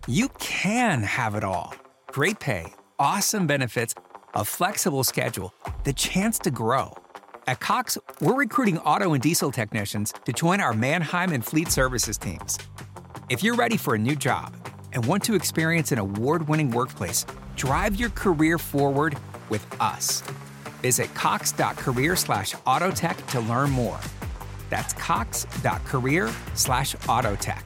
You can have it all. Great pay, awesome benefits, a flexible schedule, the chance to grow. At Cox, we're recruiting auto and diesel technicians to join our Mannheim and Fleet Services teams. If you're ready for a new job and want to experience an award-winning workplace, drive your career forward with us. Visit cox.career/autotech to learn more. That's cox.career/autotech.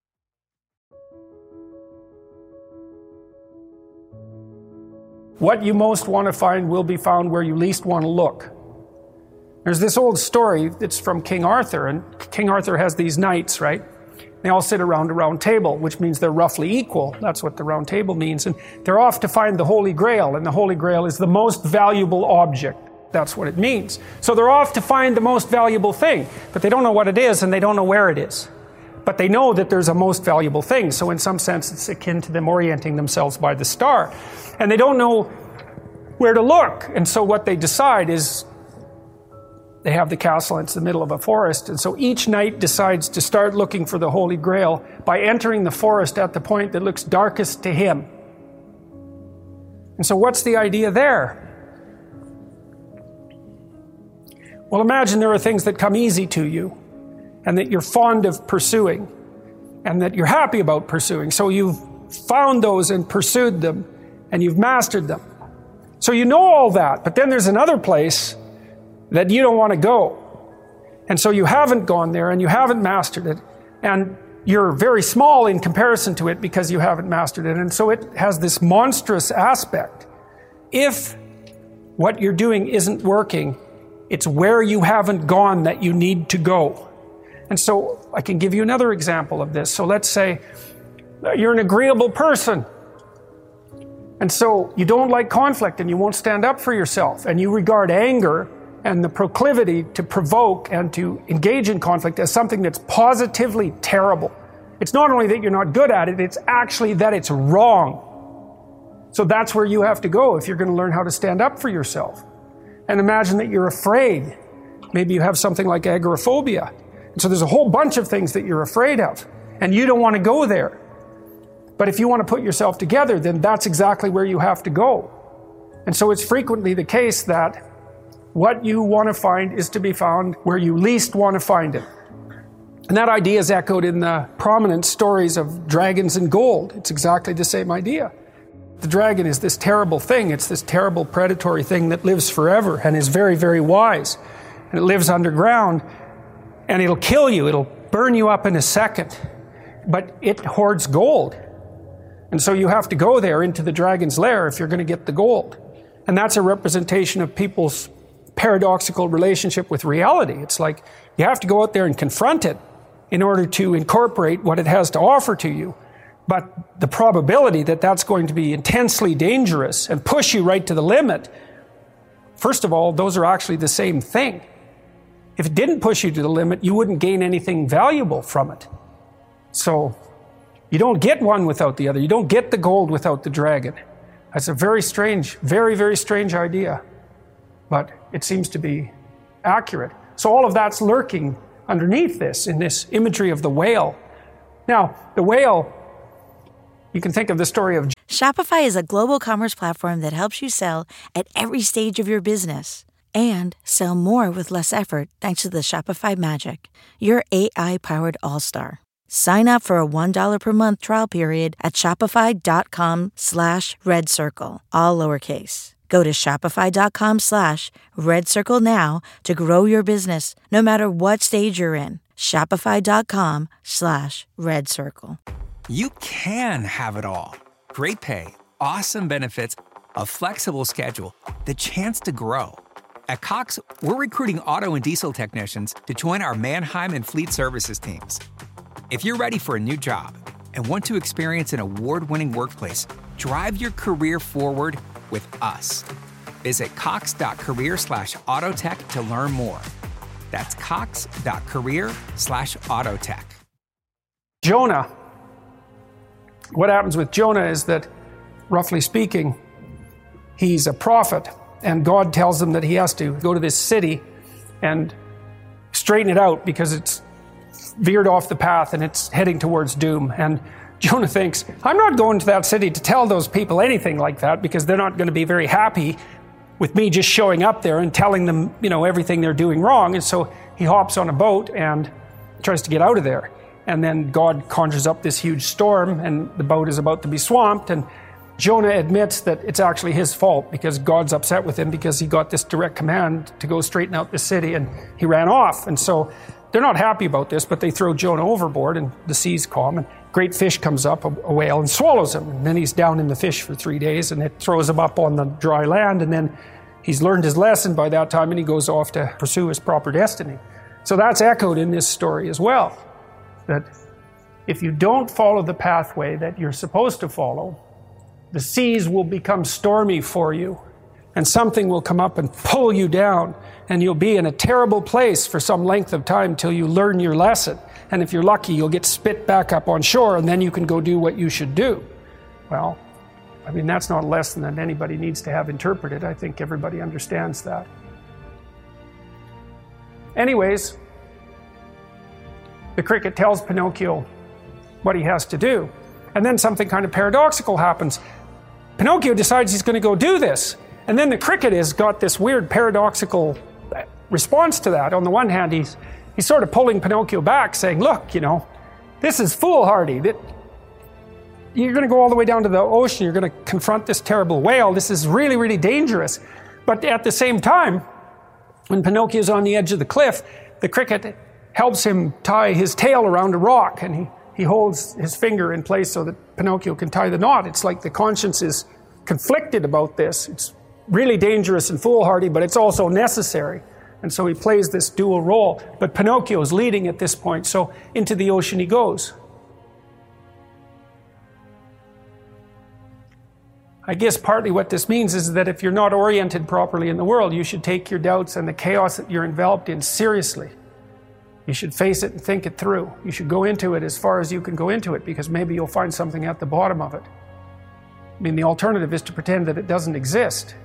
What you most want to find will be found where you least want to look. There's this old story that's from King Arthur, and King Arthur has these knights, right? They all sit around a round table, which means they're roughly equal. That's what the round table means. And they're off to find the Holy Grail, and the Holy Grail is the most valuable object. That's what it means. So they're off to find the most valuable thing, but they don't know what it is, and they don't know where it is. But they know that there's a most valuable thing, so in some sense it's akin to them orienting themselves by the star. And they don't know where to look, and so what they decide is they have the castle, and it's the middle of a forest, and so each knight decides to start looking for the Holy Grail by entering the forest at the point that looks darkest to him. And so what's the idea there? Well, imagine there are things that come easy to you, and that you're fond of pursuing, and that you're happy about pursuing. So you've found those and pursued them, and you've mastered them. So you know all that, but then there's another place that you don't want to go. And so you haven't gone there, and you haven't mastered it, and you're very small in comparison to it because you haven't mastered it. And so it has this monstrous aspect. If what you're doing isn't working, it's where you haven't gone that you need to go. And so I can give you another example of this. So let's say you're an agreeable person. And so you don't like conflict, and you won't stand up for yourself, and you regard anger and the proclivity to provoke and to engage in conflict as something that's positively terrible. It's not only that you're not good at it, it's actually that it's wrong. So that's where you have to go if you're going to learn how to stand up for yourself. And imagine that you're afraid. Maybe you have something like agoraphobia. And so there's a whole bunch of things that you're afraid of, and you don't want to go there. But if you want to put yourself together, then that's exactly where you have to go. And so it's frequently the case that what you want to find is to be found where you least want to find it. And that idea is echoed in the prominent stories of dragons and gold. It's exactly the same idea. The dragon is this terrible thing. It's this terrible predatory thing that lives forever and is very, very wise. And it lives underground, and it'll kill you. It'll burn you up in a second. But it hoards gold. And so you have to go there into the dragon's lair if you're going to get the gold. And that's a representation of people's paradoxical relationship with reality. It's like you have to go out there and confront it in order to incorporate what it has to offer to you. But the probability that that's going to be intensely dangerous and push you right to the limit, first of all, those are actually the same thing. If it didn't push you to the limit, you wouldn't gain anything valuable from it. So you don't get one without the other. You don't get the gold without the dragon. That's a very strange, very, very strange idea. But it seems to be accurate. So all of that's lurking underneath this, in this imagery of the whale. Now, the whale, you can think of the story of... Shopify is a global commerce platform that helps you sell at every stage of your business. And sell more with less effort thanks to the Shopify Magic, your AI-powered all-star. Sign up for a $1 per month trial period at shopify.com/redcircle, all lowercase. Go to shopify.com/redcircle now to grow your business, no matter what stage you're in. Shopify.com/redcircle. You can have it all. Great pay, awesome benefits, a flexible schedule, the chance to grow. At Cox, we're recruiting auto and diesel technicians to join our Mannheim and Fleet Services teams. If you're ready for a new job and want to experience an award-winning workplace, drive your career forward with us. Visit cox.career/autotech to learn more. That's cox.career/autotech. Jonah. What happens with Jonah is that, roughly speaking, he's a prophet, and God tells him that he has to go to this city and straighten it out because it's veered off the path and it's heading towards doom. And Jonah thinks, I'm not going to that city to tell those people anything like that because they're not going to be very happy with me just showing up there and telling them, everything they're doing wrong. And so he hops on a boat and tries to get out of there. And then God conjures up this huge storm and the boat is about to be swamped. And Jonah admits that it's actually his fault because God's upset with him because he got this direct command to go straighten out the city and he ran off. And so they're not happy about this, but they throw Jonah overboard and the sea's calm and great fish comes up, a whale, and swallows him. And then he's down in the fish for 3 days and it throws him up on the dry land. And then he's learned his lesson by that time and he goes off to pursue his proper destiny. So that's echoed in this story as well. That if you don't follow the pathway that you're supposed to follow, the seas will become stormy for you and something will come up and pull you down and you'll be in a terrible place for some length of time till you learn your lesson. And if you're lucky, you'll get spit back up on shore and then you can go do what you should do. Well, that's not a lesson that anybody needs to have interpreted. I think everybody understands that. Anyways, the cricket tells Pinocchio what he has to do. And then something kind of paradoxical happens. Pinocchio decides he's going to go do this. And then the cricket has got this weird paradoxical response to that. On the one hand, he's sort of pulling Pinocchio back, saying, look, this is foolhardy. You're going to go all the way down to the ocean. You're going to confront this terrible whale. This is really, really dangerous. But at the same time, when Pinocchio's on the edge of the cliff, the cricket helps him tie his tail around a rock, and he holds his finger in place so that Pinocchio can tie the knot. It's like the conscience is conflicted about this. It's really dangerous and foolhardy, but it's also necessary. And so he plays this dual role. But Pinocchio's leading at this point, so into the ocean he goes. I guess partly what this means is that if you're not oriented properly in the world, you should take your doubts and the chaos that you're enveloped in seriously. You should face it and think it through. You should go into it as far as you can go into it, because maybe you'll find something at the bottom of it. The alternative is to pretend that it doesn't exist.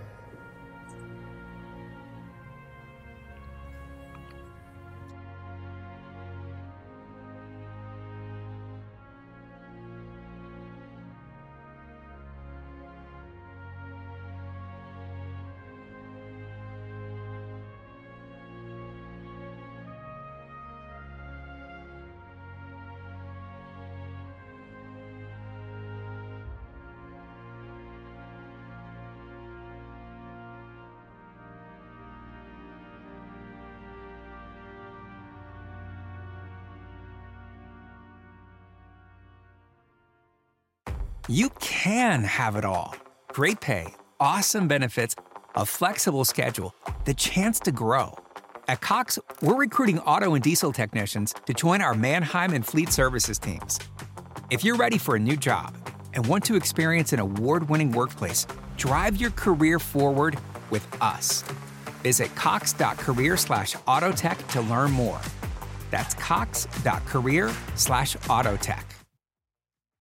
You can have it all. Great pay, awesome benefits, a flexible schedule, the chance to grow. At Cox, we're recruiting auto and diesel technicians to join our Mannheim and Fleet Services teams. If you're ready for a new job and want to experience an award-winning workplace, drive your career forward with us. Visit cox.career/autotech to learn more. That's cox.career/autotech.